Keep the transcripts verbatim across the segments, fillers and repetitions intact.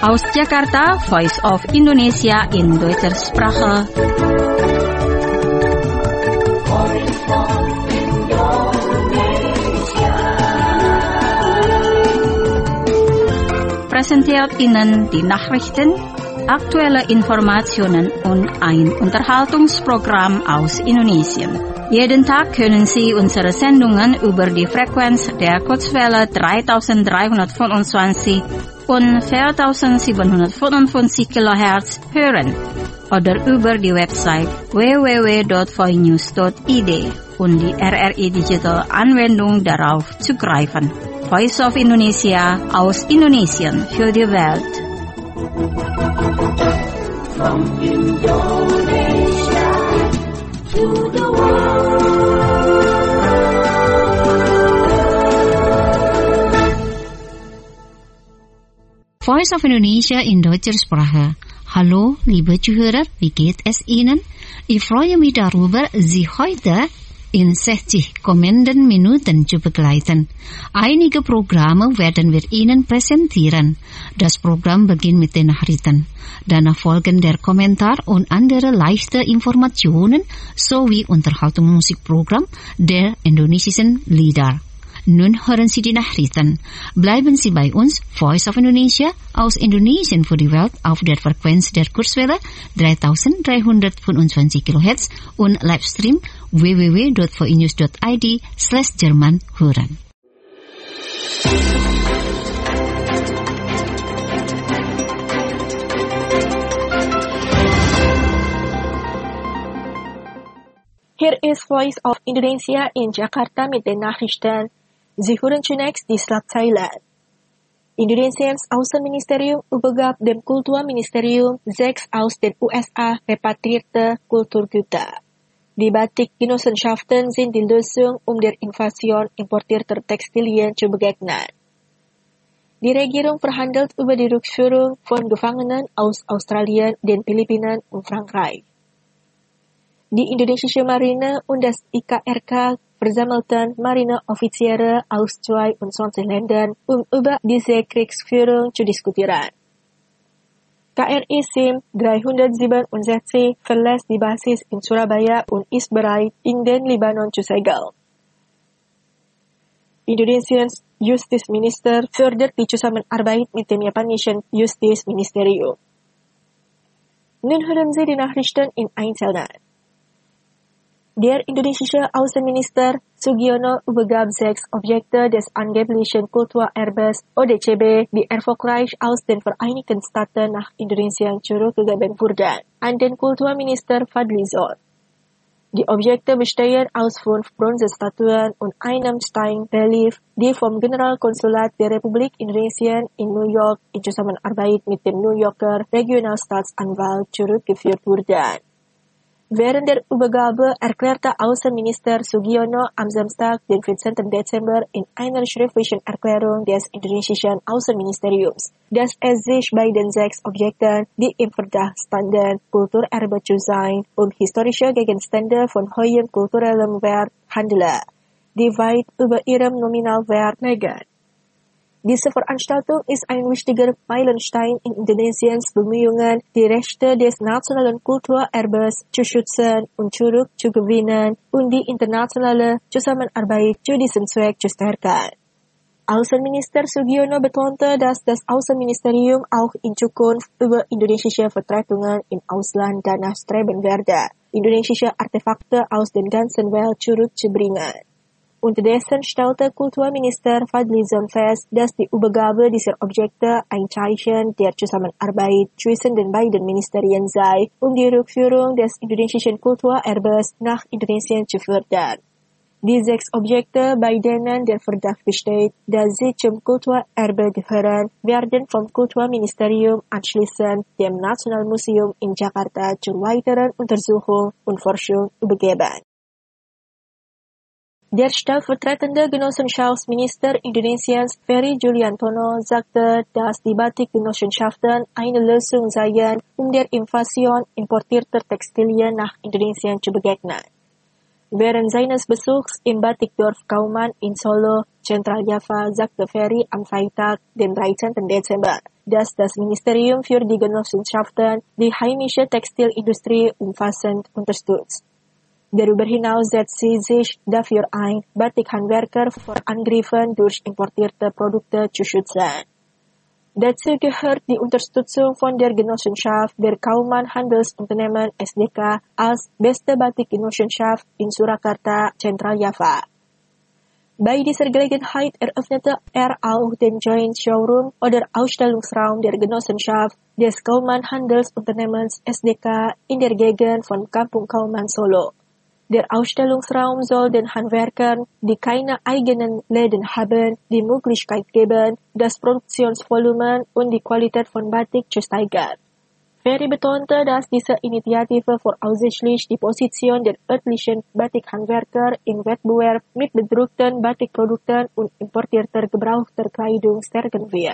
Aus Jakarta, Voice of Indonesia in Deutscher Sprache. Präsentiert Ihnen die Nachrichten, aktuelle Informationen und ein Unterhaltungsprogramm aus Indonesien. Jeden Tag können Sie unsere Sendungen über die Frequenz der Kurzwelle dreitausenddreihundertfünfundzwanzig und viertausendsiebenhundertfünfundfünfzig Kilohertz hören oder über die Website w w w punkt voinews punkt i d und die R R I Digital Anwendung darauf zugreifen. Voice of Indonesia aus Indonesien für die Welt. From Indonesia to the world. Voice of Indonesia in deutscher Sprache. Hallo, liebe Zuhörer, wie geht es Ihnen? Ich freue mich darüber, Sie heute in sechzig kommenden Minuten zu begleiten. Einige Programme werden wir Ihnen präsentieren. Das Programm beginnt mit den Nachrichten. Danach folgen der Kommentar und andere leichte Informationen sowie Unterhaltungsmusikprogramm der indonesischen Lieder. Nun hören Sie die Nachrichten. Bleiben Sie bei uns, Voice of Indonesia, aus Indonesien für die Welt auf der Frequenz der Kurzwelle dreitausenddreihundertfünfundzwanzig Kilohertz und Livestream w w w punkt voinews punkt i d slash Jerman hören. Here is Voice of Indonesia in Jakarta mit den Nachrichten. Sie hören zunächst die Schlagzeilen. Indonesiens Außenministerium übergab dem Kulturministerium sechs aus den U S A repatriierte Kulturgüter. Die Batik-Genossenschaften sind die Lösung, um der Invasion importierter Textilien zu begegnen. Die Regierung verhandelt über die Rückführung von Gefangenen aus Australien, den Philippinen und Frankreich. Die indonesische Marine und das I K R K versammelten Marineoffiziere aus zweiundzwanzig Ländern, um über diese Kriegsführung zu diskutieren. K R I SIM dreihundertsiebenundsechzig verlässt die Basis in Surabaya und ist bereit, in den Libanon zu segeln. Indonesiens Justizminister fördert die Zusammenarbeit mit dem japanischen Justizministerium. Nun hören Sie die Nachrichten in Einzelnen. Der indonesische Außenminister Sugiono übergab sechs Objekte des angeblichen Kulturerbes O D C B, die erfolgreich aus den Vereinigten Staaten nach Indonesien zurückgegeben wurden, an den Kulturminister Fadlizon. Die Objekte bestehen aus fünf Bronzestatuen und einem Steinrelief, die vom Generalkonsulat der Republik Indonesien in New York in Zusammenarbeit mit dem New Yorker Regionalstaatsanwalt zurückgeführt wurden. Während der Übergabe erklärte Außenminister Sugiono am Samstag, den vierzehnten Dezember, in einer schriftlichen Erklärung des indonesischen Außenministeriums, dass es sich bei den sechs Objekten, die im Verdacht standen, Kulturerbe zu sein, um historische Gegenstände von hohem kulturellem Wert handele, die weit über ihrem Nominalwert liegen. Diese Veranstaltung ist ein wichtiger Meilenstein in Indonesiens Bemühungen, die Rechte des nationalen Kulturerbes zu schützen und zurückzugewinnen und die internationale Zusammenarbeit zu diesem Zweck zu stärken. Außenminister Sugiono betonte, dass das Außenministerium auch in Zukunft über indonesische Vertretungen im Ausland danach streben werde, indonesische Artefakte aus der ganzen Welt zurückzubringen. Unterdessen stellte Kulturminister Fadlizon fest, dass die Übergabe dieser Objekte ein Zeichen der Zusammenarbeit zwischen den beiden Ministerien sei, um die Rückführung des indonesischen Kulturerbes nach Indonesien zu fördern. Die sechs Objekte, bei denen der Verdacht besteht, dass sie zum Kulturerbe gehören, werden vom Kulturministerium anschließend dem Nationalmuseum in Jakarta zur weiteren Untersuchung und Forschung übergeben. Der stellvertretende Genossenschaftsminister Indonesiens Ferry Juliantono sagte, dass die Batik-Genossenschaften eine Lösung seien, um der Invasion importierter Textilien nach Indonesien zu begegnen. Während seines Besuchs im Batikdorf Kauman in Solo, Zentraljava, sagte Ferry am Freitag, den dreizehnten Dezember, dass das Ministerium für die Genossenschaften die heimische Textilindustrie umfassend unterstützt. Darüber hinaus setzt sie sich dafür ein, Batikhandwerker vor Angriffen durch importierte Produkte zu schützen. Dazu gehört die Unterstützung von der Genossenschaft der Kauman Handelsunternehmen S D K als beste Batikgenossenschaft in Surakarta, Zentraljava. Bei dieser Gelegenheit eröffnete er auch den Joint Showroom oder Ausstellungsraum der Genossenschaft des Kauman Handelsunternehmens S D K in der Gegend von Kampung Kauman Solo. Der Ausstellungsraum soll den Handwerkern, die keine eigenen Läden haben, die Möglichkeit geben, das Produktionsvolumen und die Qualität von Batik zu steigern. Ferry betonte, dass diese Initiative voraussichtlich die Position der örtlichen Batikhandwerker im Wettbewerb mit bedruckten Batikprodukten und importierter gebrauchter Kleidung stärken wird.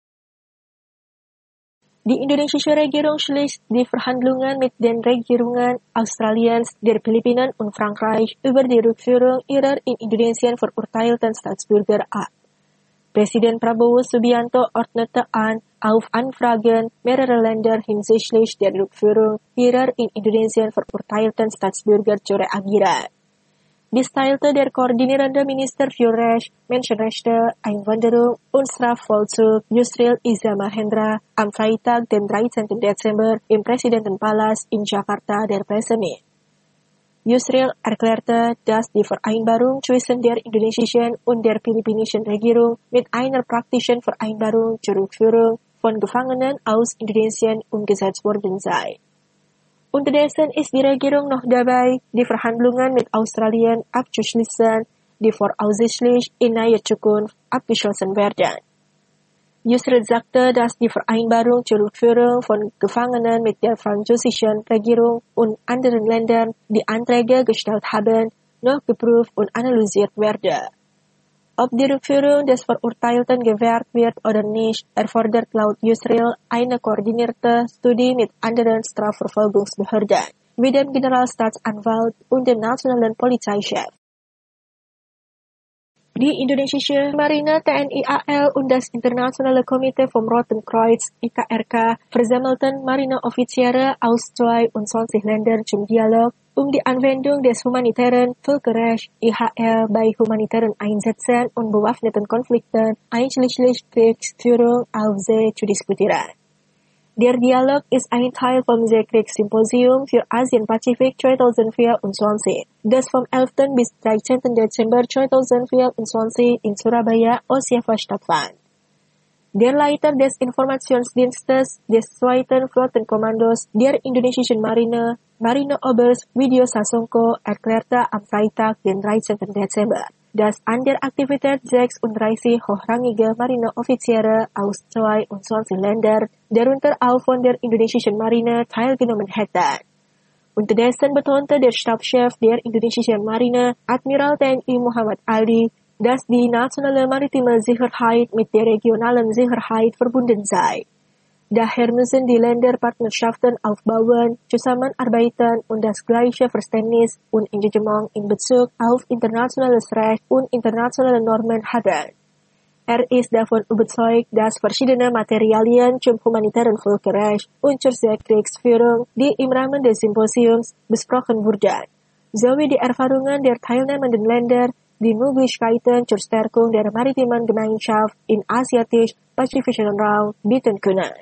Die indonesische Regierung schließt die Verhandlungen mit den Regierungen Australiens, der Philippinen und Frankreich über die Rückführung ihrer in Indonesien verurteilten Staatsbürger ab. Präsident Prabowo Subianto ordnete an, auf Anfragen mehrerer Länder hinsichtlich der Rückführung ihrer in Indonesien verurteilten Staatsbürger zu reagieren. Dies teilte der koordinierende Minister für Recht, Menschenrechte, Einwanderung und Strafvollzug Yusril Iza Mahendra am Freitag, den dreizehnten Dezember im Präsidentenpalast in Jakarta der Presse mit. Yusril erklärte, dass die Vereinbarung zwischen der indonesischen und der philippinischen Regierung mit einer praktischen Vereinbarung zur Rückführung von Gefangenen aus Indonesien umgesetzt worden sei. Unterdessen ist die Regierung noch dabei, die Verhandlungen mit Australien abzuschließen, die voraussichtlich in naher Zukunft abgeschlossen werden. Yusril sagte, dass die Vereinbarung zur Rückführung von Gefangenen mit der französischen Regierung und anderen Ländern, die Anträge gestellt haben, noch geprüft und analysiert werde. Ob die Rückführung des Verurteilten gewährt wird oder nicht, erfordert laut Yusril eine koordinierte Studie mit anderen Strafverfolgungsbehörden, wie dem Generalstaatsanwalt und dem nationalen Polizeichef. Die indonesische Marine T N I A L und das Internationale Komitee vom Roten Kreuz I K R K versammelten Marineoffiziere aus zweiundzwanzig Ländern zum Dialog um die Anwendung des humanitären Völkerrechts I H L bei humanitären Einsätzen und bewaffneten Konflikten, einschließlich Kriegsführung auf See, zu diskutieren. Der Dialog ist ein Teil vom Seekriegssymposium für Asien-Pazifik zweitausendvierundzwanzig, das vom elften bis dreizehnten Dezember zweitausendvierundzwanzig in Surabaya, Osjava stattfand. Der Leiter des Informationsdienstes des zweiten Flottenkommandos der indonesischen Marine, Marineoberst Widyo Sasongko, erklärte am Freitag, den dreizehnten Dezember, dass an der Aktivität sechsunddreißig hochrangige Marineoffiziere aus zweiundzwanzig Ländern, darunter auch von der indonesischen Marine, teilgenommen hätten. Unterdessen betonte der Stabschef der indonesischen Marine, Admiral T N I Muhammad Ali, dass die nationale maritime Sicherheit mit der regionalen Sicherheit verbunden sei. Daher müssen die Länder Partnerschaften aufbauen, zusammenarbeiten und das gleiche Verständnis und Engagement in Bezug auf internationales Recht und internationale Normen haben. Er ist davon überzeugt, dass verschiedene Materialien zum humanitären Völkerrecht und zur Seekriegsführung, die im Rahmen des Symposiums besprochen wurden, sowie die Erfahrungen der teilnehmenden Länder, die Möglichkeiten zur Stärkung der maritimen Gemeinschaft im asiatisch-pazifischen Raum bieten können.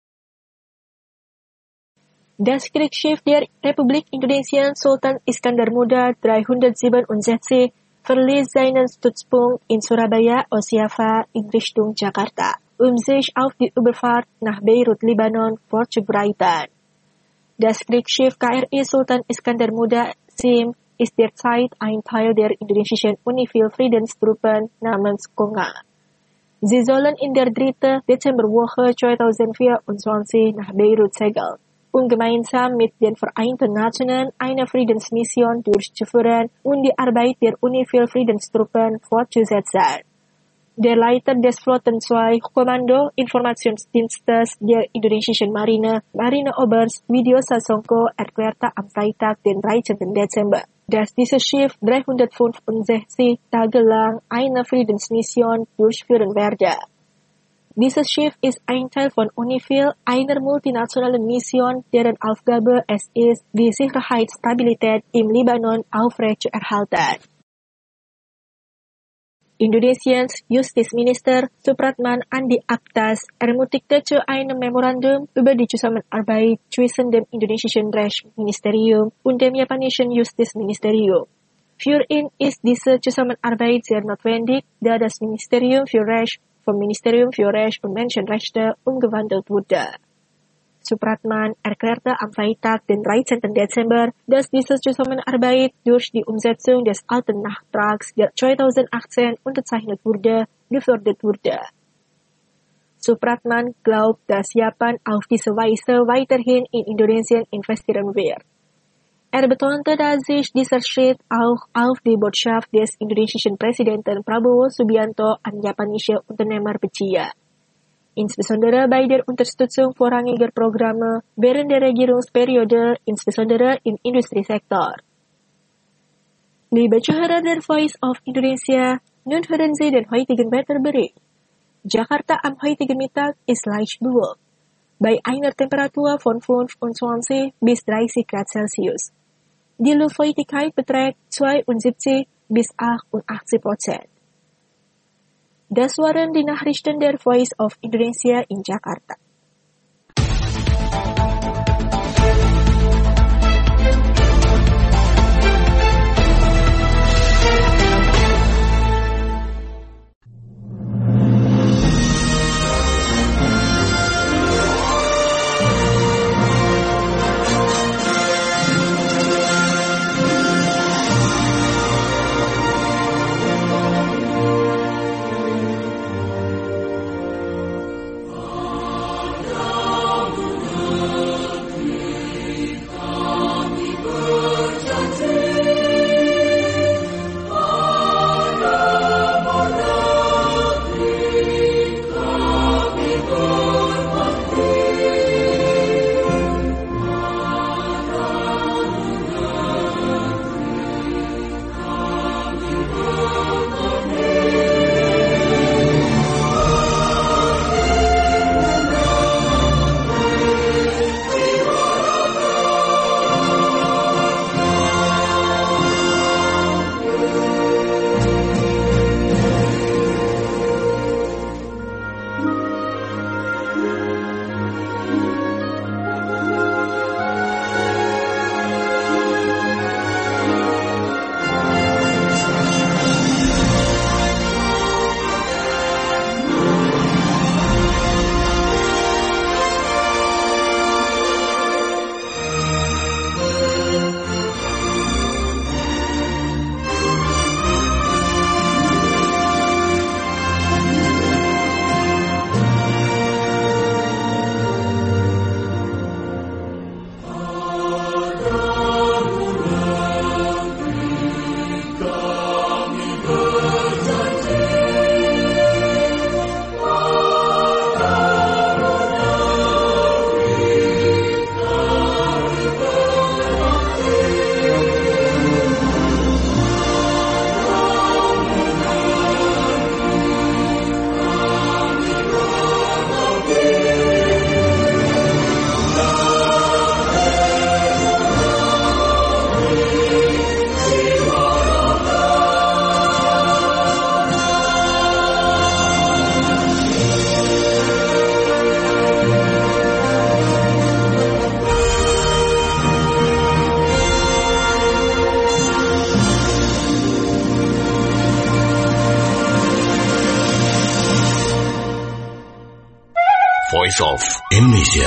Das Kriegsschiff der Republik Indonesien Sultan Iskandar Muda dreihundertsiebenundsechzig verließ seinen Stützpunkt in Surabaya, Osjava in Richtung Jakarta, um sich auf die Überfahrt nach Beirut, Libanon, vorzubereiten. Das Kriegsschiff K R I Sultan Iskandar Muda S I M ist derzeit ein Teil der indonesischen UNIFIL-Friedenstruppen namens Konga. Sie sollen in der dritten Dezemberwoche zweitausendvierundzwanzig nach Beirut segeln, um gemeinsam mit den Vereinten Nationen eine Friedensmission durchzuführen und die Arbeit der UNIFIL-Friedenstruppen fortzusetzen. Der Leiter des Flotten zwei Kommando Informationsdienstes der indonesischen Marine, Marineoberst Widyo Sasongko, erklärte am Freitag, den dreizehnten Dezember, dass dieses Schiff dreihundertfünfundsechzig Tage lang eine Friedensmission durchführen werde. Dieses Schiff ist ein Teil von UNIFIL, einer multinationalen Mission, deren Aufgabe es ist, die Sicherheitsstabilität im Libanon aufrechtzuerhalten. Indonesiens Justizminister Supratman Andi Aktas ermutigte zu einem Memorandum über die Zusammenarbeit zwischen dem indonesischen Rechtsministerium und dem japanischen Justizministerium. Für ihn ist diese Zusammenarbeit sehr notwendig, da das Ministerium für Recht vom Ministerium für Recht und Menschenrechte umgewandelt wurde. Supratman erklärte am Freitag, den dreizehnten Dezember, dass diese Zusammenarbeit durch die Umsetzung des alten Nachtrags, der zweitausendachtzehn unterzeichnet wurde, gefördert wurde. Supratman glaubt, dass Japan auf diese Weise weiterhin in Indonesien investieren wird. Er betonte, dass sich dieser Schritt auch auf die Botschaft des indonesischen Präsidenten Prabowo Subianto an japanische Unternehmer beziehe. Insbesondere bei der Unterstützung vorrangiger Programme während der Regierungsperiode, insbesondere im Industriesektor. Liebe Zuhörer der Voice of Indonesia, nun hören Sie den heutigen Wetterbericht. Jakarta am heutigen Mittag ist leicht bewölkt, bei einer Temperatur von fünfundzwanzig bis dreißig Grad Celsius. Die Luftfeuchtigkeit beträgt zweiundsiebzig bis achtundachtzig Prozent. Das waren die Nachrichten der Voice of Indonesia in Jakarta. Voice of Indonesia.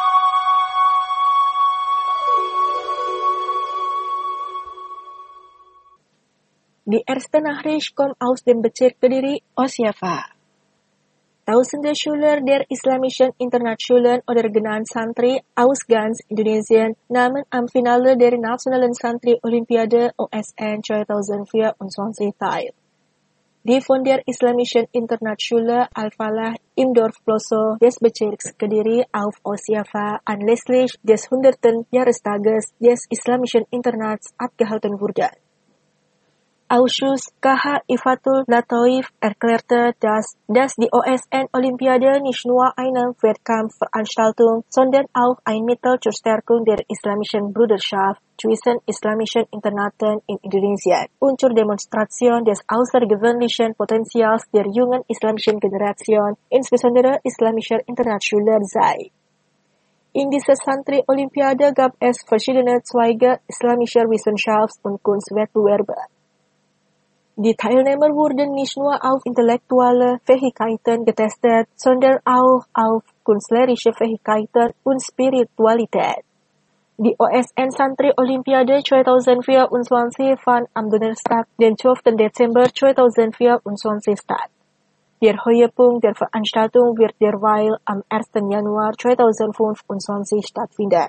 Die erste Nachricht kommt aus dem Bezirk Kediri, Osjava. Tausende Schüler der Islamischen Internatsschulen oder genannt Santri aus ganz Indonesien nahmen am Finale der Nationalen Santri-Olympiade O S N zweitausendvierundzwanzig teil. Die von der Islamischen Internatsschule Al-Falah im Dorf Ploso des Bezirks Kediri auf Ostjava anlässlich des hundertsten Jahrestages des Islamischen Internats abgehalten wurde. Ausschuss K H Ifatul Lataif erklärte, dass, dass die O S N-Olympiade nicht nur eine Wettkampfveranstaltung, sondern auch ein Mittel zur Stärkung der islamischen Bruderschaft zwischen islamischen Internaten in Indonesien und zur Demonstration des außergewöhnlichen Potenzials der jungen islamischen Generation, insbesondere islamischer Internatsschüler sei. In dieser Santri-Olympiade gab es verschiedene Zweige islamischer Wissenschafts- und Kunstwettbewerbe. Die Teilnehmer wurden nicht nur auf intellektuelle Fähigkeiten getestet, sondern auch auf künstlerische Fähigkeiten und Spiritualität. Die O S N-Santri-Olympiade zweitausendvierundzwanzig fand am Donnerstag, den zwölften Dezember zweitausendvierundzwanzig statt. Der Höhepunkt der Veranstaltung wird derweil am ersten Januar zweitausendfünfundzwanzig stattfinden.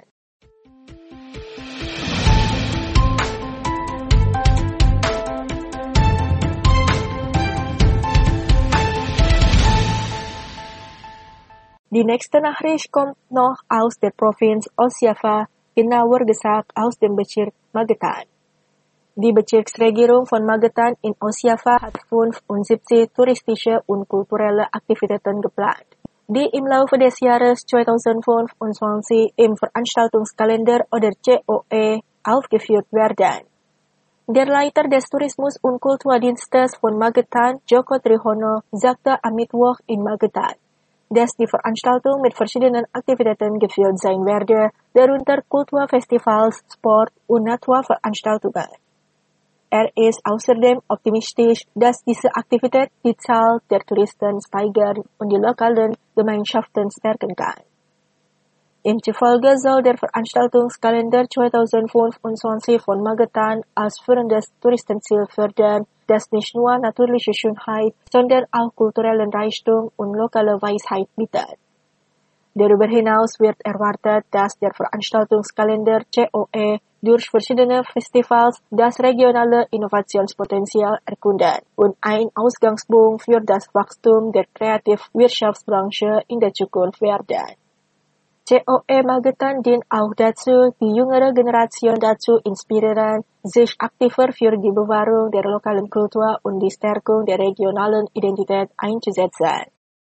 Die nächste Nachricht kommt noch aus der Provinz Ostjava, genauer gesagt aus dem Bezirk Magetan. Die Bezirksregierung von Magetan in Ostjava hat fünfundsiebzig touristische und kulturelle Aktivitäten geplant, die im Laufe des Jahres zweitausendfünfundzwanzig im Veranstaltungskalender oder C O E aufgeführt werden. Der Leiter des Tourismus- und Kulturdienstes von Magetan, Joko Trihono, sagte am Mittwoch in Magetan, dass die Veranstaltung mit verschiedenen Aktivitäten gefüllt sein werde, darunter Kulturfestivals, Sport- und Naturveranstaltungen. Er ist außerdem optimistisch, dass diese Aktivität die Zahl der Touristen steigern und die lokalen Gemeinschaften stärken kann. Ihm zufolge soll der Veranstaltungskalender zweitausendfünfundzwanzig von Magetan als führendes Touristenziel fördern, das nicht nur natürliche Schönheit, sondern auch kulturellen Reichtum und lokale Weisheit bietet. Darüber hinaus wird erwartet, dass der Veranstaltungskalender C O E durch verschiedene Festivals das regionale Innovationspotenzial erkundet und ein Ausgangspunkt für das Wachstum der Kreativwirtschaftsbranche in der Zukunft werden. C O E Magetan dient auch dazu, die jüngere Generation dazu inspirieren, sich aktiver für die Bewahrung der lokalen Kultur und die Stärkung der regionalen Identität einzusetzen.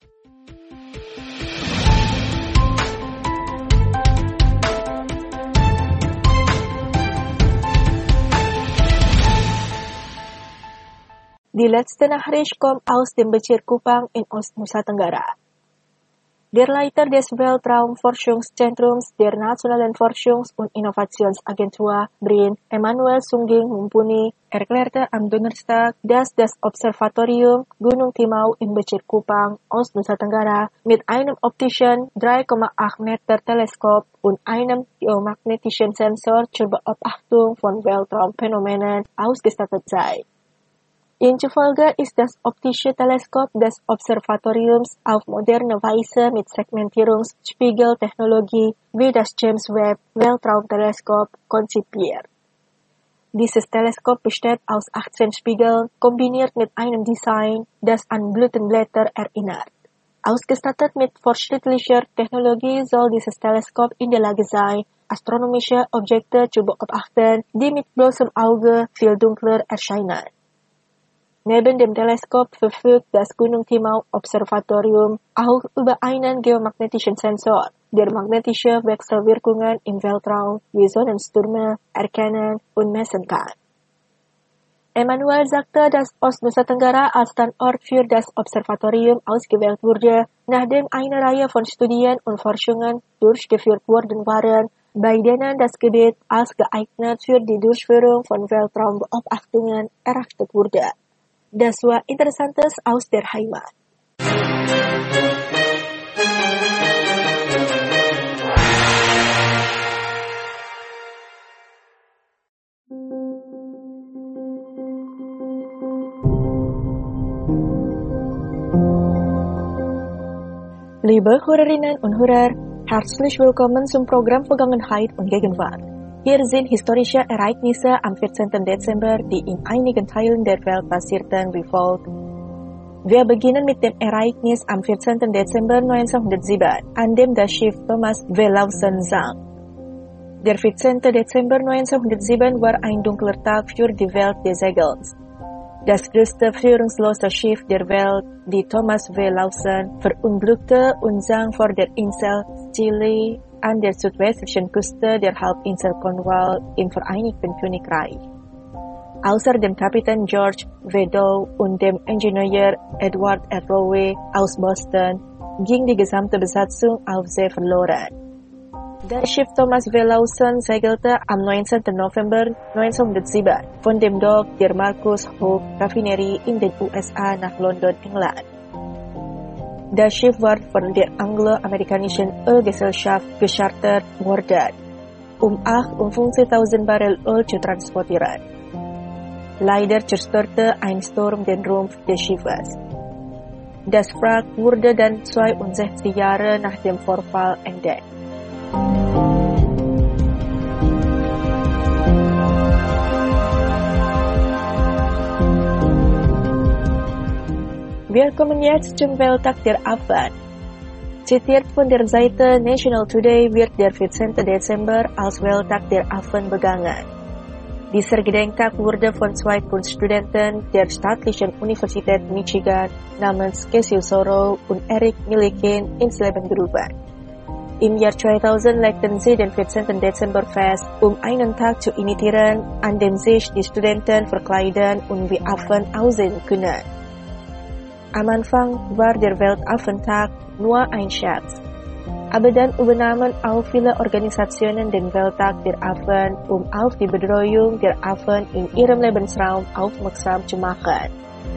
Die letzte Nachricht kommt aus dem Bezirk Kupang in Ost-Nusa Tenggara. Der Leiter des Weltraumforschungszentrums der Nationalen Forschungs- und Innovationsagentur B R I N, Emmanuel Sungging Mumpuni, erklärte am Donnerstag, dass das Observatorium Gunung Timau im Bezirk Kupang, Ost-Nusa Tenggara, mit einem optischen drei Komma acht Meter Teleskop und einem geomagnetischen Sensor zur Beobachtung von Weltraumphänomenen ausgestattet sei. Ihm zufolge ist das optische Teleskop des Observatoriums auf moderne Weise mit Segmentierungsspiegeltechnologie wie das James Webb Weltraumteleskop konzipiert. Dieses Teleskop besteht aus achtzehn Spiegeln, kombiniert mit einem Design, das an Blütenblätter erinnert. Ausgestattet mit fortschrittlicher Technologie soll dieses Teleskop in der Lage sein, astronomische Objekte zu beobachten, die mit bloßem Auge viel dunkler erscheinen. Neben dem Teleskop verfügt das Gunung Timau Observatorium auch über einen geomagnetischen Sensor, der magnetische Wechselwirkungen im Weltraum wie Sonnenstürme erkennen und messen kann. Emmanuel sagte, dass Ost-Nusa Tenggara als Standort für das Observatorium ausgewählt wurde, nachdem eine Reihe von Studien und Forschungen durchgeführt worden waren, bei denen das Gebiet als geeignet für die Durchführung von Weltraumbeobachtungen erachtet wurde. Das war Interessantes aus der Heimat. Liebe Hörerinnen und Hörer, herzlich willkommen zum Programm Vergangenheit und Gegenwart. Hier sind historische Ereignisse am vierzehnten Dezember, die in einigen Teilen der Welt passierten, wie folgt. Wir beginnen mit dem Ereignis am vierzehnten Dezember neunzehnhundertsieben, an dem das Schiff Thomas W. Lawson sank. Der vierzehnte Dezember neunzehnhundertsieben war ein dunkler Tag für die Welt des Segels. Das größte führungslose Schiff der Welt, die Thomas W. Lawson, verunglückte und sank vor der Insel Scilly an der südwestlichen Küste der Halbinsel Cornwall im Vereinigten Königreich. Außer dem Kapitän George W. Dow und dem Ingenieur Edward R. Rowe aus Boston ging die gesamte Besatzung auf See verloren. Das Schiff Thomas W. Lawson segelte am neunzehnten November neunzehnhundertsieben von dem Dock der Marcus Hope Raffinerie in den U S A nach London, England. Das Schiff war von der anglo-amerikanischen Ölgesellschaft gechartert worden, um achtundfünfzigtausend Barrel Öl zu transportieren. Leider zerstörte ein Sturm den Rumpf des Schiffes. Das Wrack wurde dann zweiundsechzig Jahre nach dem Vorfall entdeckt. Wir kommen jetzt zum Welttag der Affen. Zitiert von der Seite National Today wird der vierzehnte Dezember als Welttag der Affen begangen. Dieser Gedenktag wurde von zwei Kunststudenten der Staatlichen Universität Michigan namens Casey Sorrow und Eric Milliken ins Leben gerufen. Im Jahr zweitausend legten sie den vierzehnten Dezember fest, um einen Tag zu imitieren, an dem sich die Studenten verkleiden und wie Affen aussehen können. Am Anfang war der Weltaffentag nur ein Scherz. Aber dann übernahmen auch viele Organisationen den Welttag der Affen, um auf die Bedrohung der Affen in ihrem Lebensraum aufmerksam zu machen.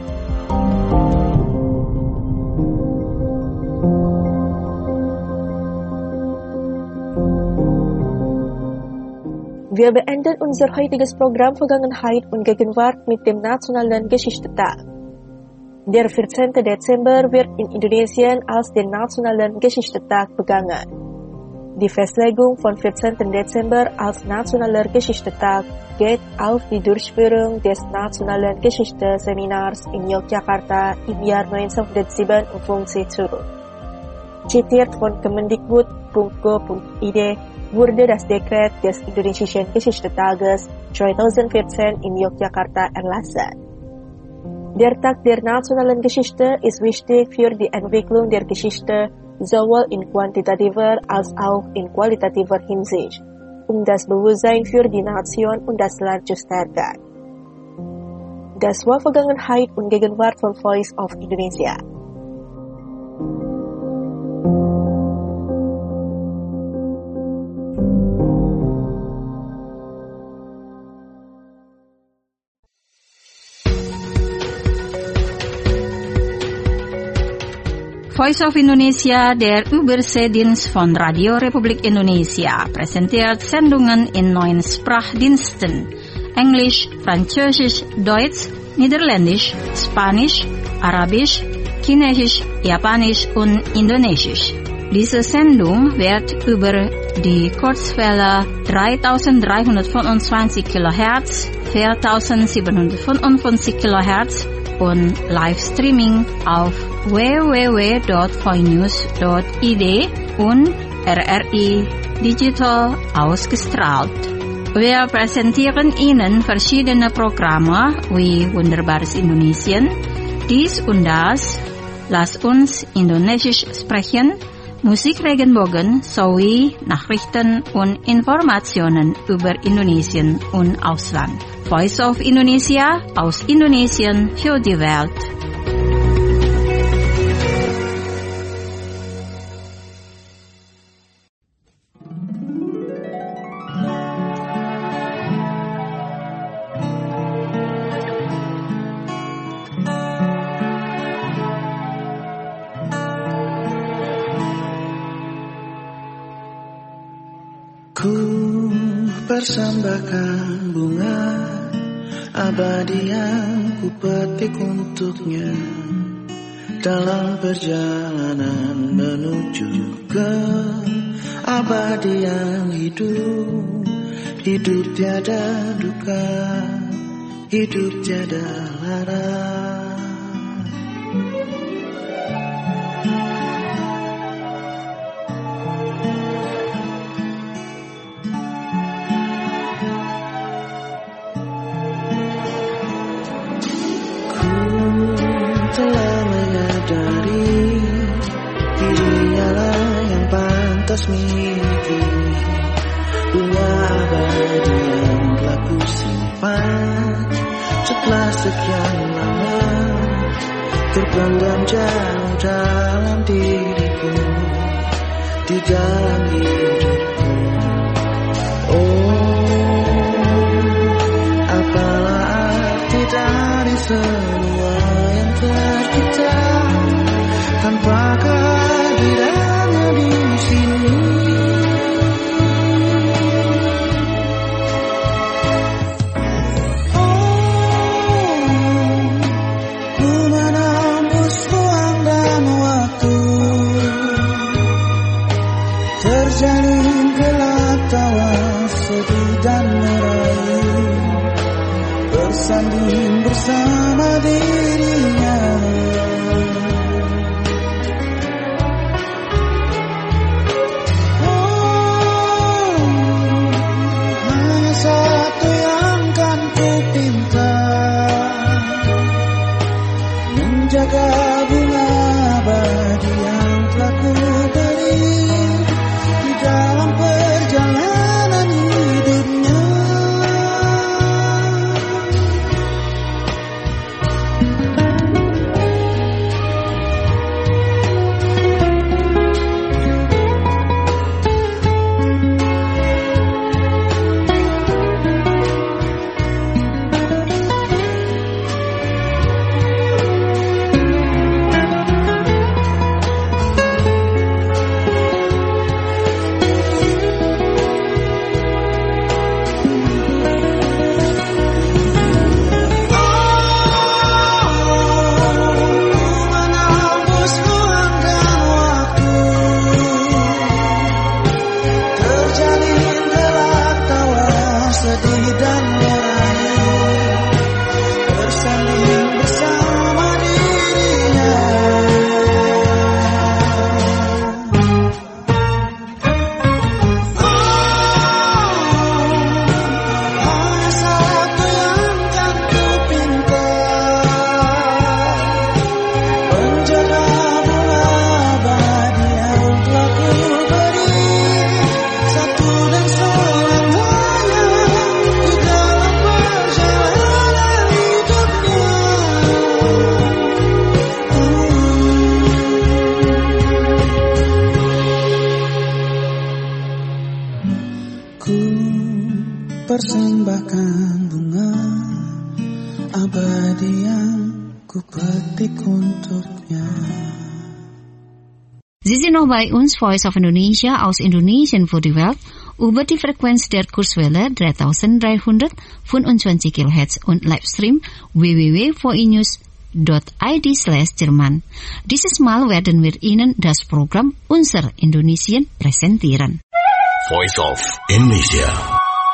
Wir beenden unser heutiges Programm Vergangenheit und Gegenwart mit dem Nationalen Geschichtstag. Der vierzehnte Dezember wird in Indonesien als den Nationalen Geschichtstag begangen. Die Festlegung von vierzehnten Dezember als Nationaler Geschichtstag geht auf die Durchführung des Nationalen Geschichtsseminars in Yogyakarta im Jahr neunzehnhundertsiebenundfünfzig zurück. Zitiert von kemendikbud punkt go punkt id wurde das Dekret des Indonesischen Geschichtstages zweitausendvierzehn in Yogyakarta erlassen. Der Tag der nationalen Geschichte ist wichtig für die Entwicklung der Geschichte, sowohl in quantitativer als auch in qualitativer Hinsicht, um das Bewusstsein für die Nation und das Land zu stärken. Das war Vergangenheit und Gegenwart von Voice of Indonesia. Voice of Indonesia, der Überseedienst von Radio Republik Indonesia, präsentiert Sendungen in neun Sprachdiensten: Englisch, Französisch, Deutsch, Niederländisch, Spanisch, Arabisch, Chinesisch, Japanisch und Indonesisch. Diese Sendung wird über die Kurzwelle dreitausenddreihundertfünfundzwanzig Kilohertz, viertausendsiebenhundertfünfundfünfzig Kilohertz und Livestreaming auf w w w punkt voinews punkt i d und R R I Digital ausgestrahlt. Wir präsentieren Ihnen verschiedene Programme wie Wunderbares Indonesien, dies und das, Lass uns Indonesisch sprechen, Musikregenbogen sowie Nachrichten und Informationen über Indonesien und Ausland. Voice of Indonesia aus Indonesien für die Welt. Ku persembahkan bunga abadi yang ku petik untuknya dalam perjalanan menuju ke abadi yang hidup. Hidup tiada duka, hidup tiada lara. telah menyadari dirinya lah yang pantas miliki bunga abadi yang telah ku simpan setelah sekian lama terpendam jauh dalam diriku, di dalam hidupku. Oh, apalah arti dari semua yang tercipta tanpa kehadirannya di sini. Terjalin gelap tawa sedih dan merayu bersanding bersama dirinya. Oh, hanya satu yang kan ku pinta, menjaga bunga abadi yang telah ku beri dalam perjalanan hidupnya. Persembahkan bunga abadi yang ku petik untuknya. Sie sind noch bei uns, Voice of Indonesia aus Indonesien für die Welt, über die Frequenz der Kurzwelle dreitausenddreihundertfünfundzwanzig Kilohertz und Livestream w w w punkt voinews punkt i d slash Jerman. Dieses Mal werden wir Ihnen das Programm Unser Indonesien präsentieren. Voice of Indonesia.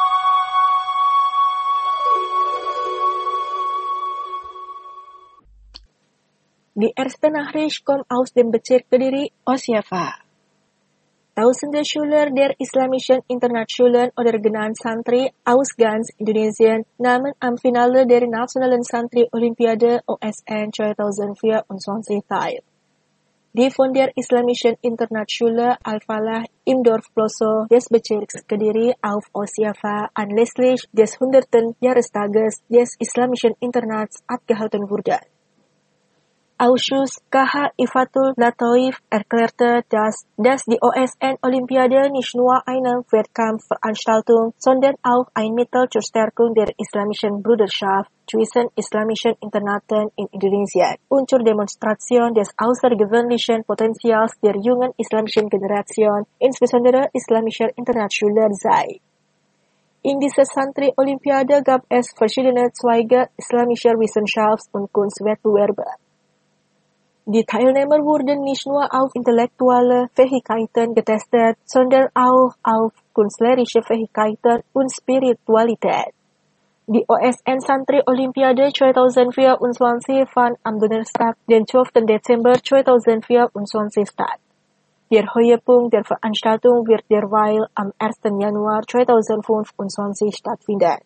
Die erste Nachricht kommt aus dem Bezirk Kediri, Osjawa. Tausende Schüler der Islamischen Internatsschulen oder genannt Santri aus ganz Indonesien nahmen am Finale der Nationalen Santri-Olympiade O S N zweitausendvierundzwanzig teil. Die von der Islamischen Internatsschule Al-Falah im Dorf Ploso des Bezirks Kediri auf Osjawa anlässlich des hundertsten Jahrestages des Islamischen Internats abgehalten wurde. Ausschuss K H Ifatul Lataif erklärte, dass, dass die O S N-Olympiade nicht nur eine Wettkampfveranstaltung, sondern auch ein Mittel zur Stärkung der islamischen Bruderschaft zwischen islamischen Internaten in Indonesien und zur Demonstration des außergewöhnlichen Potenzials der jungen islamischen Generation, insbesondere islamischer Internatsschüler sei. In dieser Santri-Olympiade gab es verschiedene Zweige islamischer Wissenschafts- und Kunstwettbewerbe. Die Teilnehmer wurden nicht nur auf intellektuelle Fähigkeiten getestet, sondern auch auf künstlerische Fähigkeiten und Spiritualität. Die O S N-Santri-Olympiade zweitausendvierundzwanzig fand am Donnerstag, den zwölften Dezember zweitausendvierundzwanzig statt. Der Höhepunkt der Veranstaltung wird derweil am ersten Januar zweitausendfünfundzwanzig stattfinden.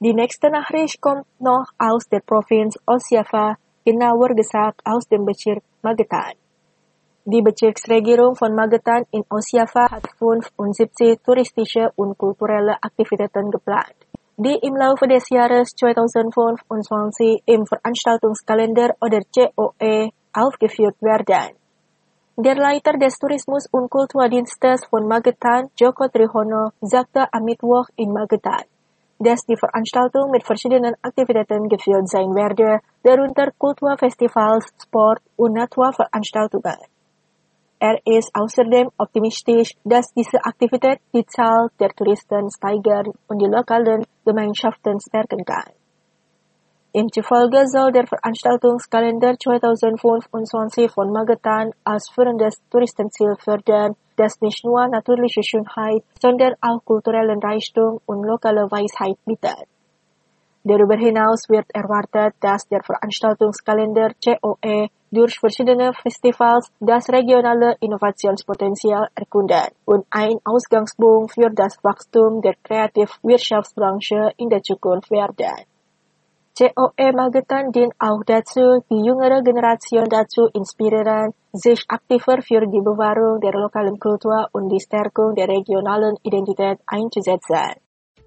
Die nächste Nachricht kommt noch aus der Provinz Osijava, genauer gesagt aus dem Bezirk Magetan. Die Bezirksregierung von Magetan in Osijava hat fünfundsiebzig touristische und kulturelle Aktivitäten geplant, die im Laufe des Jahres zweitausendfünfundzwanzig im Veranstaltungskalender oder C O E aufgeführt werden. Der Leiter des Tourismus- und Kulturdienstes von Magetan, Joko Trihono, sagte am Mittwoch in Magetan, dass die Veranstaltung mit verschiedenen Aktivitäten gefüllt sein werde, darunter Kulturfestivals, Sport- und Naturveranstaltungen. Er ist außerdem optimistisch, dass diese Aktivität die Zahl der Touristen steigern und die lokalen Gemeinschaften stärken kann. Ihm zufolge soll der Veranstaltungskalender zweitausendfünfundzwanzig von Magetan als führendes Touristenziel fördern, das nicht nur natürliche Schönheit, sondern auch kulturellen Reichtum und lokale Weisheit bietet. Darüber hinaus wird erwartet, dass der Veranstaltungskalender C O E durch verschiedene Festivals das regionale Innovationspotenzial erkunden und ein Ausgangspunkt für das Wachstum der Kreativwirtschaftsbranche in der Zukunft werden. C O E Magetan dient auch dazu, die jüngere Generation dazu inspirieren, sich aktiver für die Bewahrung der lokalen Kultur und die Stärkung der regionalen Identität einzusetzen.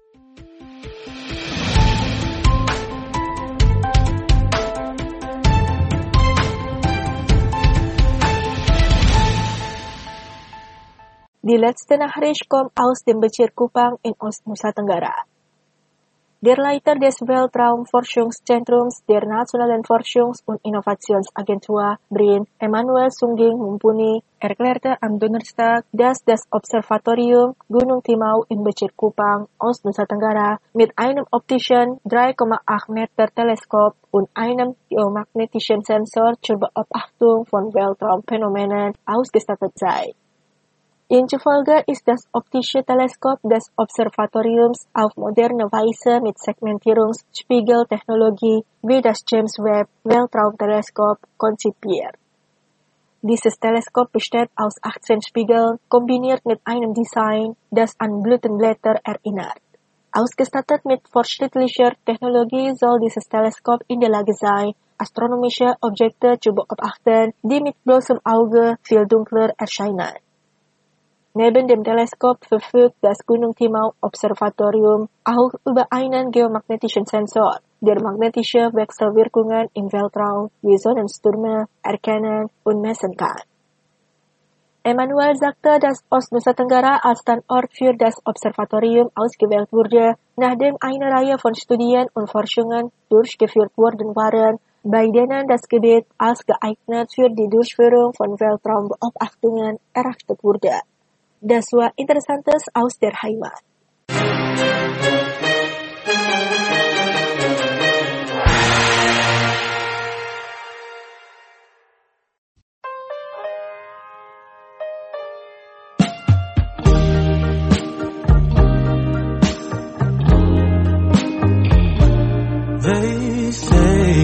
Die letzte Nachricht kommt aus dem Bezirk Kupang in Ost-Nusa Tenggara. Der Leiter des Weltraumforschungszentrums der Nationalen Forschungs- und Innovationsagentur B R I N, Emmanuel Sungging Mumpuni, erklärte am Donnerstag, dass das Observatorium Gunung Timau im Bezirk Kupang, Ost-Nusa Tenggara, mit einem optischen drei Komma acht Meter Teleskop und einem geomagnetischen Sensor zur Beobachtung von Weltraumphänomenen ausgestattet sei. Ihm zufolge ist das optische Teleskop des Observatoriums auf moderne Weise mit Segmentierungsspiegeltechnologie wie das James Webb Weltraumteleskop konzipiert. Dieses Teleskop besteht aus achtzehn Spiegeln, kombiniert mit einem Design, das an Blütenblätter erinnert. Ausgestattet mit fortschrittlicher Technologie soll dieses Teleskop in der Lage sein, astronomische Objekte zu beobachten, die mit bloßem Auge viel dunkler erscheinen. Neben dem Teleskop verfügt das Gunung Timau Observatorium auch über einen geomagnetischen Sensor, der magnetische Wechselwirkungen im Weltraum wie Sonnenstürme erkennen und messen kann. Emmanuel sagte, dass Ost-Nusa Tenggara als Standort für das Observatorium ausgewählt wurde, nachdem eine Reihe von Studien und Forschungen durchgeführt worden waren, bei denen das Gebiet als geeignet für die Durchführung von Weltraumbeobachtungen erachtet wurde. Das war Interessantes aus der Heimat. They say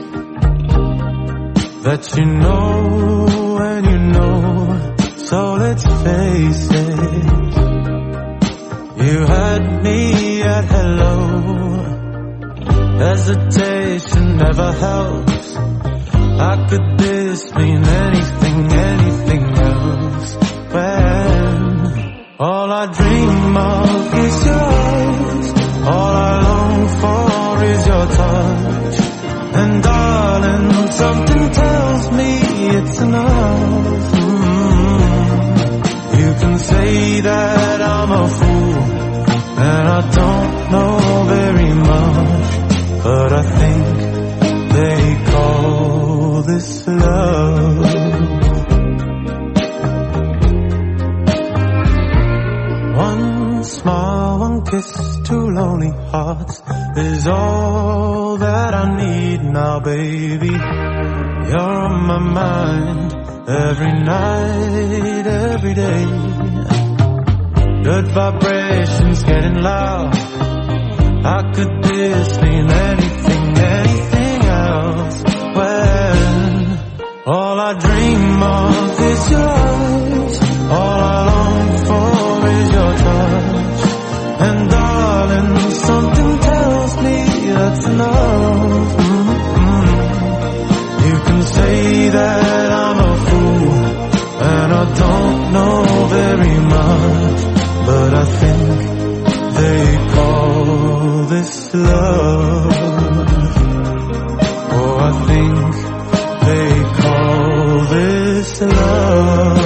that you know and you know. So let's face it, you had me at hello. Hesitation never helps. How could this mean anything, anything else? When all I dream of is your eyes, all I long for is your touch. And darling, something tells me it's enough. You can say that I'm a fool, and I don't know very much, but I think they call this love. One smile, one kiss, two lonely hearts is all that I need now, baby. You're on my mind every night, every day. Good vibrations getting loud. How could this mean anything, anything else? When all I dream of is your eyes, all I long for is your touch. And darling, something tells me say that I'm a fool, and I don't know very much, but I think they call this love. Oh, I think they call this love.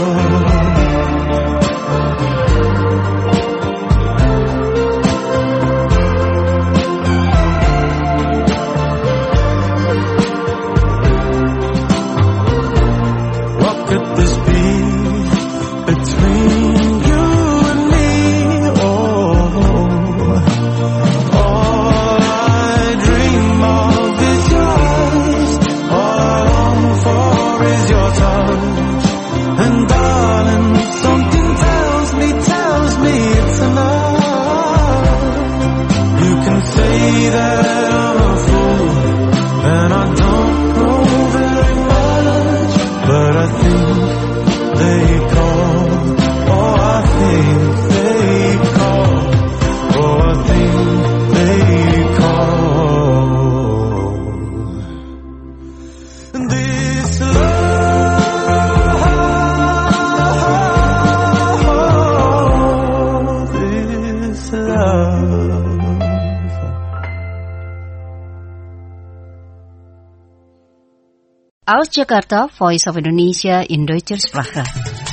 Aus Jakarta, Voice of Indonesia in Deutscher Sprache.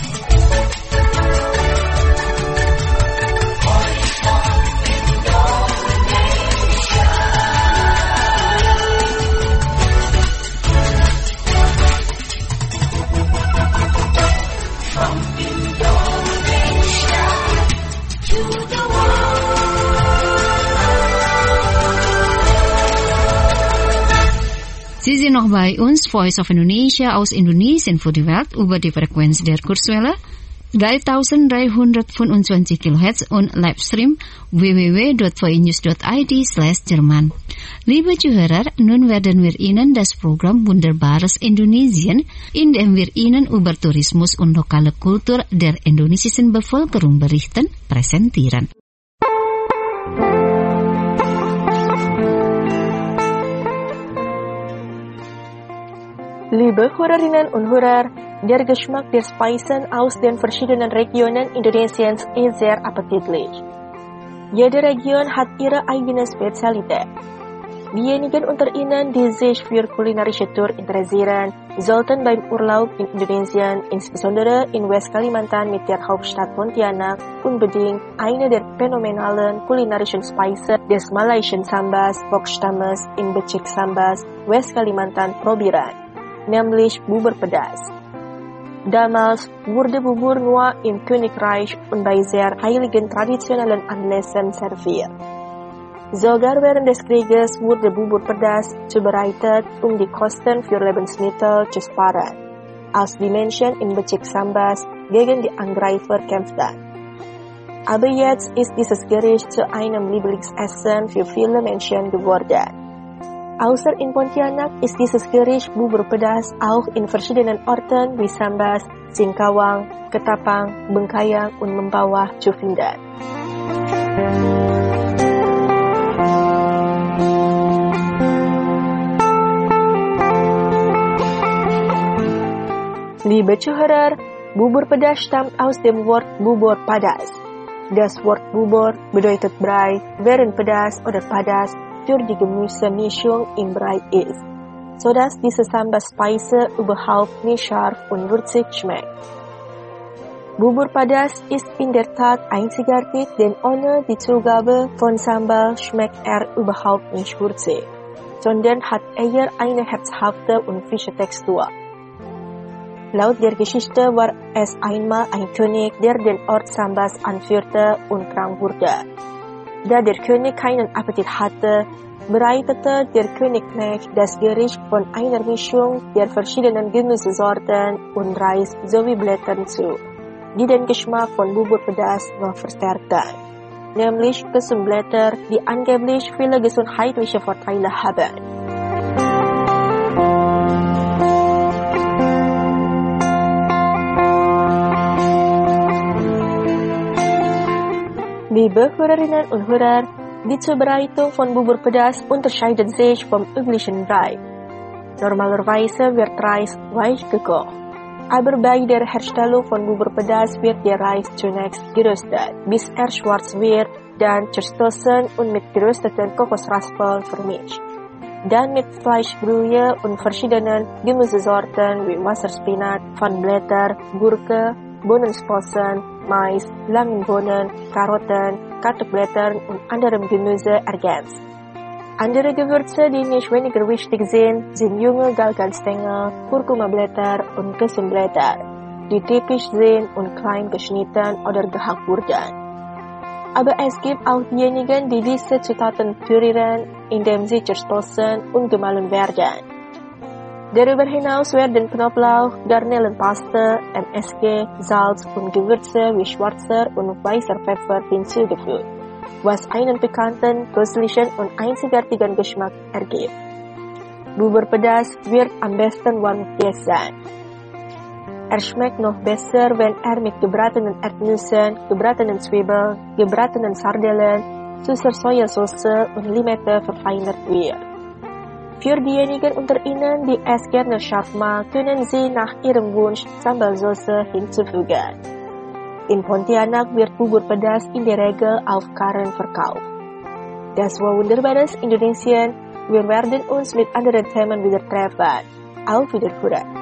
Sie sind noch bei uns, Voice of Indonesia aus Indonesien für die Welt über die Frequenz der Kurzwelle dreitausenddreihundertfünfundzwanzig Kilohertz und Livestream w w w punkt voinews punkt i d slash Jerman. Liebe Zuhörer, nun werden wir Ihnen das Programm Wunderbares Indonesien, in dem wir Ihnen über Tourismus und lokale Kultur der indonesischen Bevölkerung berichten, präsentieren. Liebe Hörerinnen und Hörer, der Geschmack der Speisen aus den verschiedenen Regionen Indonesiens ist sehr appetitlich. Jede Region hat ihre eigene Spezialität. Diejenigen unter Ihnen, die sich für kulinarische Tour interessieren, sollten beim Urlaub in Indonesien, insbesondere in Westkalimantan mit der Hauptstadt Pontianak, unbedingt eine der phänomenalen kulinarischen Speisen des malaysischen Sambas, Volksstammes in Becik Sambas, Westkalimantan probieren, nämlich Bubur Pedas. Damals wurde Bubur nur im Königreich und bei sehr heiligen traditionellen Anlässen serviert. Sogar während des Krieges wurde Bubur Pedas zubereitet, um die Kosten für Lebensmittel zu sparen, als die Menschen in Becik Sambas gegen die Angreifer kämpften. Aber jetzt ist dieses Gericht zu einem Lieblingsessen für viele Menschen geworden. Außer in Pontianak ist dieses Gericht Bubur Pedas auch in verschiedenen Orten wie Sambas, Singkawang, Ketapang, Bengkayang und Mempawah zu finden. Liebe Zuhörer, Bubur Pedas stammt aus dem Wort Bubur Padas. Das Wort Bubur bedeutet Brei, während Pedas oder Padas für die Gemüsemischung im Brei ist, sodass diese Sambal-Speise überhaupt nicht scharf und würzig schmeckt. Bubur Padas ist in der Tat einzigartig, denn ohne die Zugabe von Sambal schmeckt er überhaupt nicht würzig, sondern hat eher eine herzhafte und frische Textur. Laut der Geschichte war es einmal ein König, der den Ort Sambas anführte und krank wurde. Da der König keinen Appetit hatte, bereitete der Königsknecht das Gericht von einer Mischung der verschiedenen Gemüsesorten und Reis sowie Blättern zu, die den Geschmack von Bubur Pedas noch verstärkten, nämlich Kesemblätter, die angeblich viele gesundheitliche Vorteile haben. Liebe Hörerinnen und Hörer, die Zubereitung von Bubur Pedas unterscheidet sich vom üblichen Brei. Normalerweise wird Reis weich gekocht. Aber bei der Herstellung von Bubur-Pedas wird der Reis zunächst geröstet, bis er schwarz wird, dann zerstoßen und mit gerösteten Kokosraspeln vermischt. Dann mit Fleischbrühe und verschiedenen Gemüsesorten wie Wasserspinat, Pfannblätter, Gurke, Bohnensprossen, Mais, Langenbohnen, Karotten, Kartoffelblättern und anderem Gemüse ergänzt. Andere Gewürze, die nicht weniger wichtig sind, sind junge Galgenstängel, Kurkumablätter und Kesimblätter, die typisch sind und klein geschnitten oder gehackt wurden. Aber es gibt auch diejenigen, die diese Zutaten pürieren, indem sie zerstoßen und gemahlen werden. Darüber hinaus werden Knoblauch, Garnelenpaste, M S G, Salz und Gewürze wie schwarzer und weißer Pfeffer hinzugefügt, was einen bekannten, köstlichen und einzigartigen Geschmack ergibt. Bubur-Pedas wird am besten warm gegessen. Er schmeckt noch besser, wenn er mit gebratenen Erdnüssen, gebratenen Zwiebeln, gebratenen Sardellen, süßer Sojasauce und Limette verfeinert wird. Für diejenigen unter Ihnen, die es gerne scharf mag, können Sie nach Ihrem Wunsch Sambalsauce hinzufügen. In Pontianak wird Bubur-Pedas in der Regel auf Karren verkauft. Das war wunderbares Indonesien. Wir werden uns mit anderen Themen wieder treffen. Auf Wiederhören.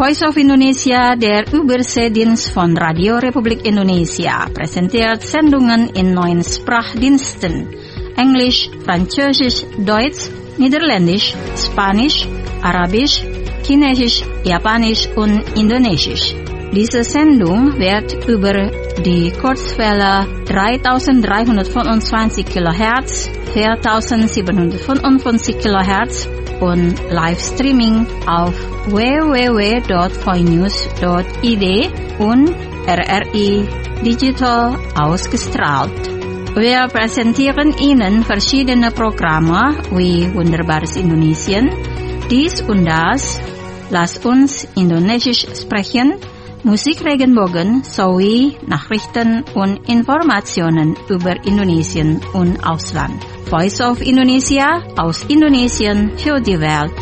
Voice of Indonesia, der Überseedienst von Radio Republik Indonesia, präsentiert Sendungen in neun Sprachdiensten: Englisch, Französisch, Deutsch, Niederländisch, Spanisch, Arabisch, Chinesisch, Japanisch und Indonesisch. Diese Sendung wird über die Kurzwelle dreitausenddreihundertfünfundzwanzig Kilohertz, viertausendsiebenhundertfünfundfünfzig Kilohertz und Livestreaming auf w w w Punkt voinews Punkt i d und R R I Digital ausgestrahlt. Wir präsentieren Ihnen verschiedene Programme wie Wunderbares Indonesien, dies und das, Lass uns Indonesisch sprechen, Musik Regenbogen sowie Nachrichten und Informationen über Indonesien und Ausland. Voice of Indonesia, aus Indonesien für die Welt.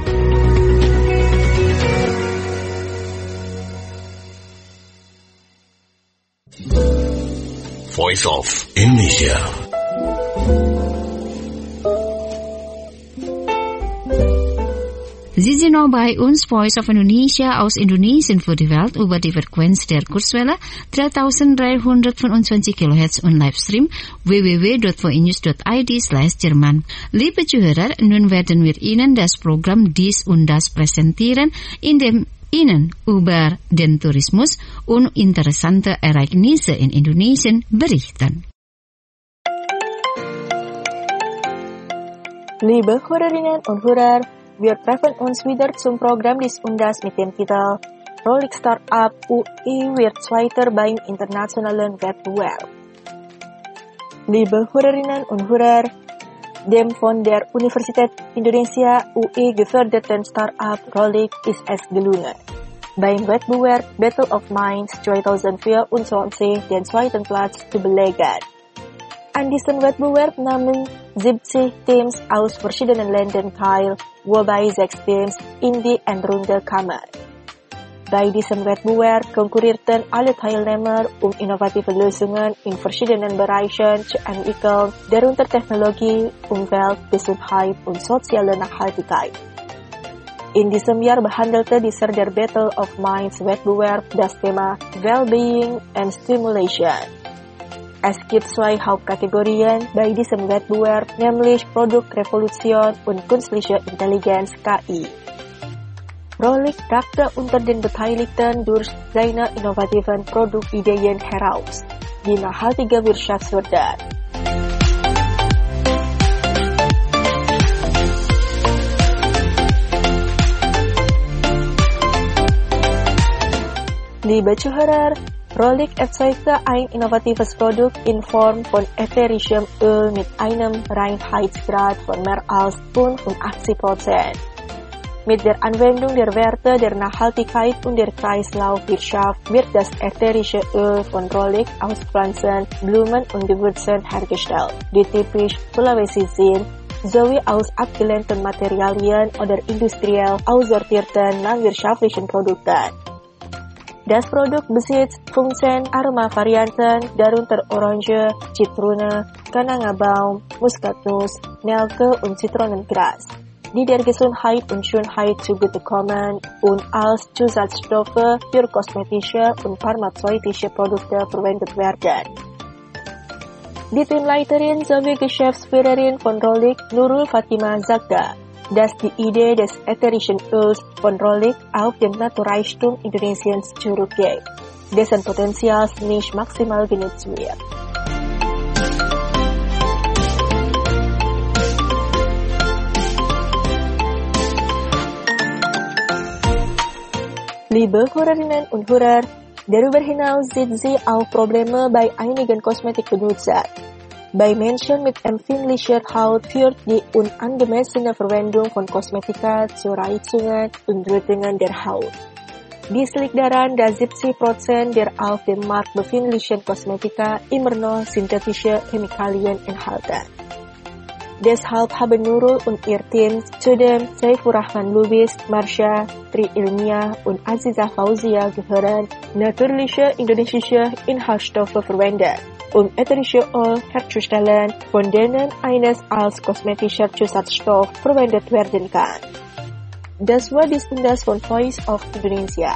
Voice of Indonesia. Sie sind noch bei uns, Voice of Indonesia aus Indonesien für die Welt über die Frequenz der Kurzwelle dreitausenddreihundertfünfundzwanzig Kilohertz und Livestream w w w Punkt voinews Punkt i d slash Jerman. Liebe Zuhörer, nun werden wir Ihnen das Programm Dies und Das präsentieren, in dem Ihnen über den Tourismus und interessante Ereignisse in Indonesien berichten. Liebe Hörerinnen und Hörer, wir treffen uns wieder zum Programm Dies und Das mit dem Titel Rolik Startup U I wird Zweiter beim internationalen Wettbewerb. Liebe Hörerinnen und Hörer, dem von der Universität Indonesia U I geförderten Startup Rolik ist es gelungen, beim Wettbewerb Battle of Minds zweitausendvierundzwanzig den zweiten Platz zu belegen. An diesem Wettbewerb nahmen siebzig Teams aus verschiedenen Ländern teil, wobei sechs Teams in die Endrunde kamen. Bei diesem Wettbewerb konkurrierten alle Teilnehmer, um innovative Lösungen in verschiedenen Bereichen zu entwickeln, darunter Technologie, Umwelt, Gesundheit und soziale Nachhaltigkeit. In diesem Jahr behandelte dieser der Battle of Minds Wettbewerb das Thema Wellbeing and Stimulation. Es gibt zwei Hauptkategorien bei diesem Wettbewerb, nämlich Produktrevolution und künstliche Intelligenz K I. Rolik ragte unter den Beteiligten durch seine innovativen Produktideen heraus, die nachhaltige Wirtschaft fördern. Liebe Zuhörer, Rolik erzeugte ein innovatives Produkt in Form von ätherischem Öl mit einem Reinheitsgrad von mehr als fünfundachtzig Prozent. Mit der Anwendung der Werte der Nachhaltigkeit und der Kreislaufwirtschaft wird das ätherische Öl von Rolik aus Pflanzen, Blumen und Gewürzen hergestellt, die typisch Sulawesi sind, sowie aus abgelehnten Materialien oder industriell aussortierten landwirtschaftlichen Produkten. Das Produkt besitzt fünfzehn Aromavarianten, darunter Orange, Zitrone, Kanangabaum, Muskatnuss, Nelke und Zitronengras, die der Gesundheit und Schönheit zugutekommen und als Zusatzstoffe für kosmetische und pharmazeutische Produkte verwendet werden. Die Teamleiterin sowie Geschäftsführerin von Rolik, Nurul Fatima, sagte, dass die Idee des ätherischen Öls von Rolik auf den Naturreichtum Indonesiens zurückgeht, dessen Potenzial nicht maximal genutzt wird. Liebe Hörerinnen und Hörer, darüber hinaus sieht sie auch Probleme bei einigen Kosmetikbenutzern. Bei Menschen mit empfindlicher Haut führt die unangemessene Verwendung von Kosmetika zu Reizungen und Rötungen der Haut. Dies liegt daran, dass siebzig Prozent der auf dem Markt befindlichen Kosmetika immer noch synthetische Chemikalien enthalten. Deshalb haben Nurul und ihr Team zudem Saifur Rahman Lubis, Marsha, Tri Ilmiah und Aziza Fauzia gehören natürliche indonesische Inhaltsstoffe verwendet, um ätherische Öl herzustellen, von denen eines als kosmetischer Zusatzstoff verwendet werden kann. Das war dies Indas von Voice of Indonesia.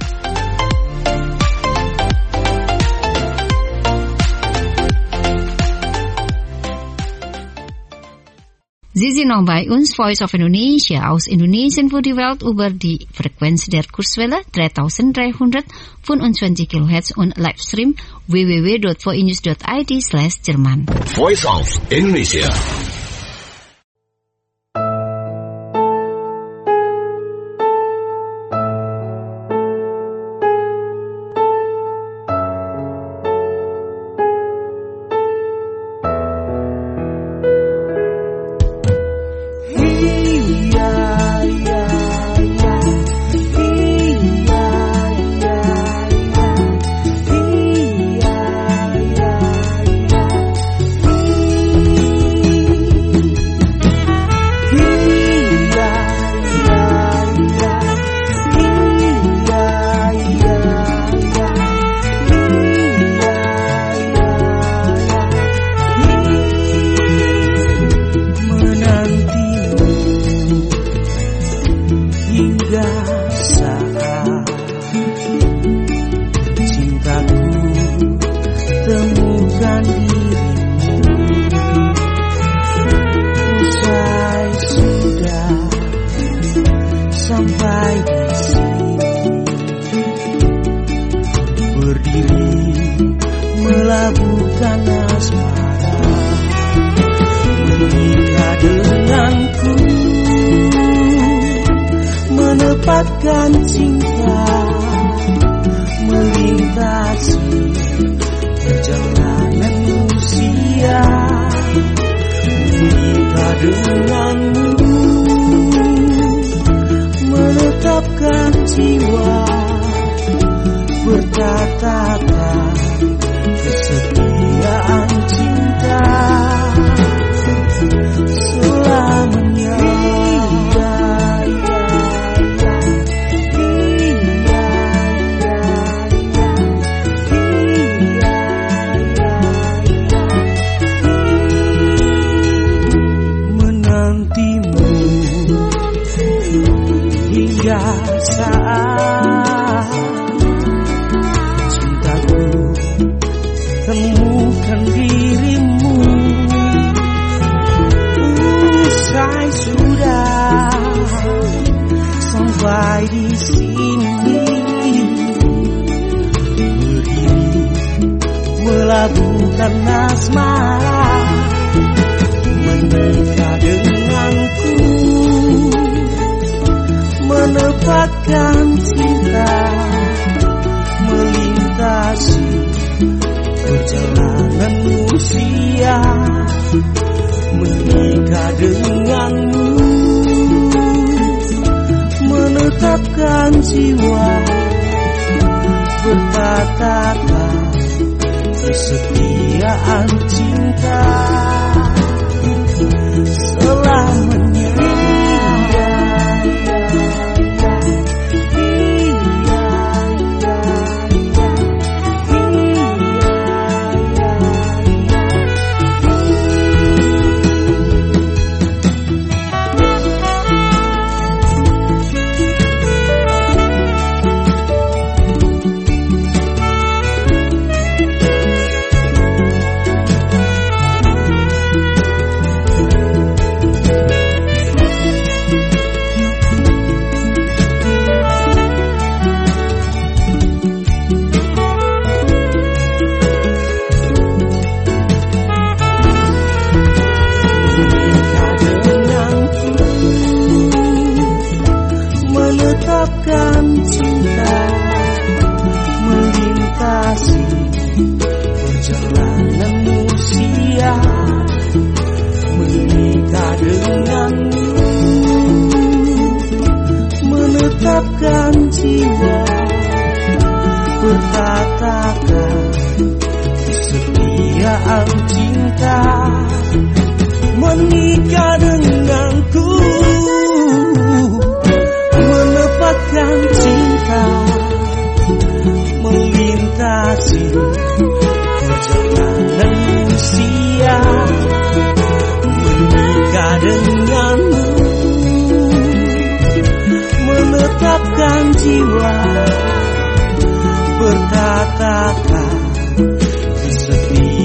Sie sind noch bei uns, Voice of Indonesia, aus Indonesien für die Welt über die Frequenz der Kurzwelle dreitausenddreihundertfünfundzwanzig Kilohertz und Livestream w w w dot voinews dot i d slash Jerman. Voice of Indonesia.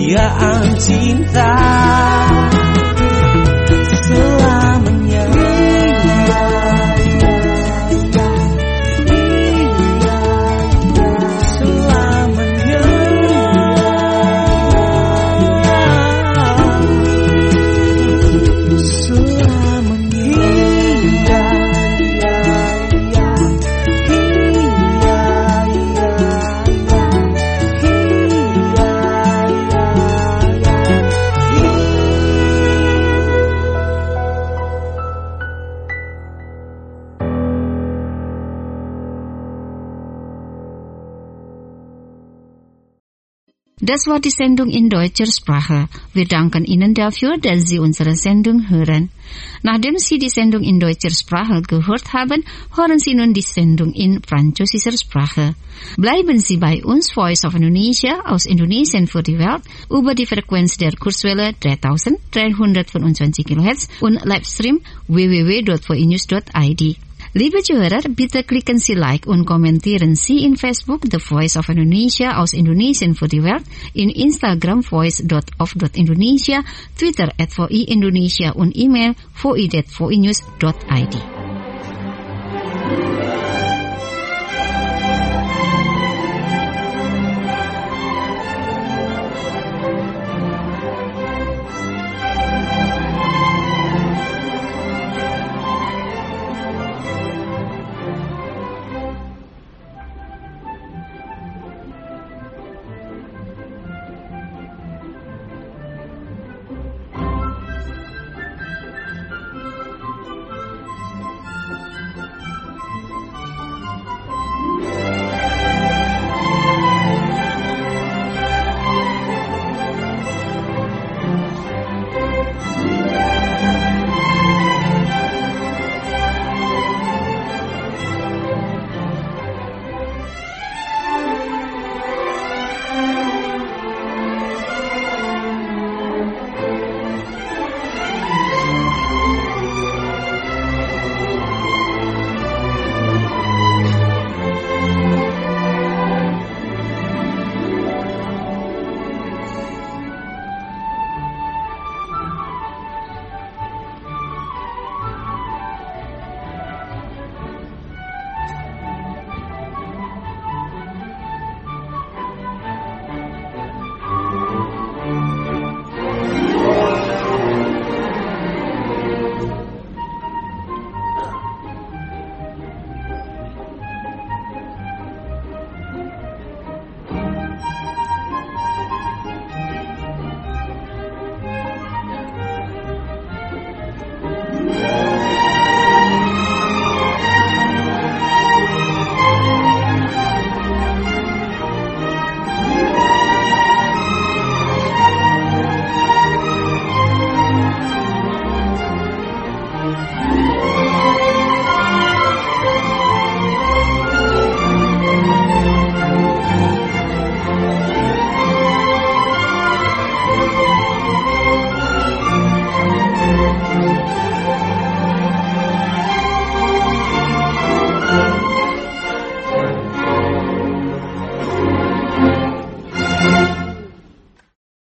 kebahagiaan cinta selamanya. Das war die Sendung in deutscher Sprache. Wir danken Ihnen dafür, dass Sie unsere Sendung hören. Nachdem Sie die Sendung in deutscher Sprache gehört haben, hören Sie nun die Sendung in französischer Sprache. Bleiben Sie bei uns, Voice of Indonesia aus Indonesien für die Welt, über die Frequenz der Kurzwelle dreitausenddreihundertfünfundzwanzig Kilohertz und Livestream w w w dot voinews dot i d. Liebe Zuhörer, bitte klicken Sie Like und kommentieren Sie in Facebook The Voice of Indonesia aus Indonesien für die Welt, in Instagram voice dot of dot indonesia, Twitter at V I Indonesia und E-Mail v i at voinews dot i d.